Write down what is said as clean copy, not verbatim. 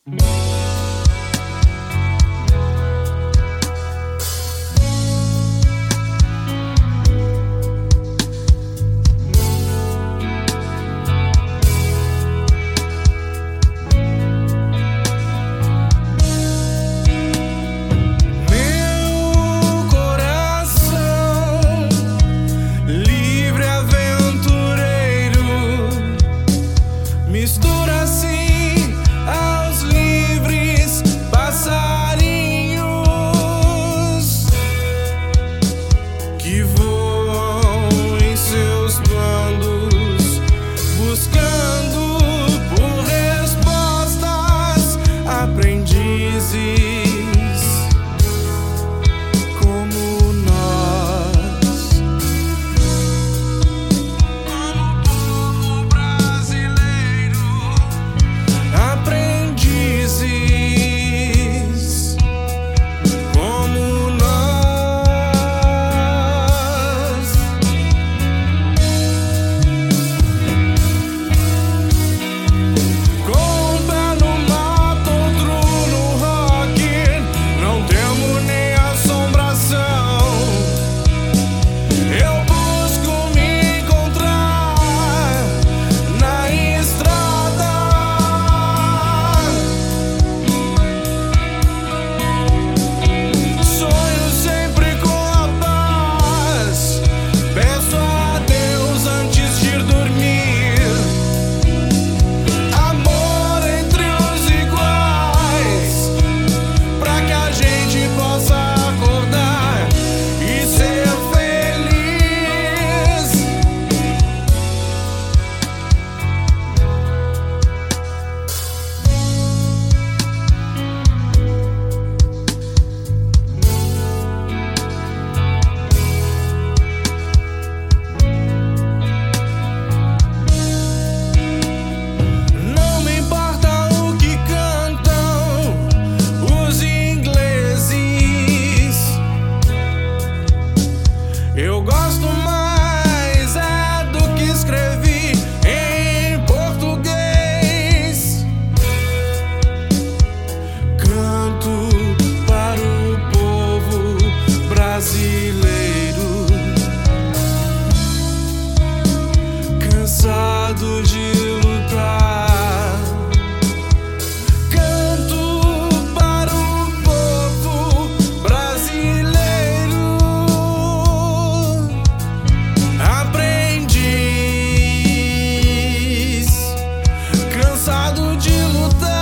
Mistura-se aos livres passarinhos que voam em seus bandos, buscando por respostas, aprendizes como nós, como povo brasileiro. Aprendizes como nós. Com um pé no mato, outro no rock, não temo nem assombração. Eu busco me encontrar na estrada. Sonho sempre com a paz. Peço a Deus antes de ir dormir. Amor entre os iguais, pra que a gente possa acordar e ser feliz. Não me importa o que cantam os ingleses, eu gosto mais é do que escrevi em português. Canto para o povo brasileiro, cansado de lutar. Canto para o povo brasileiro, aprendiz, cansado de lutar.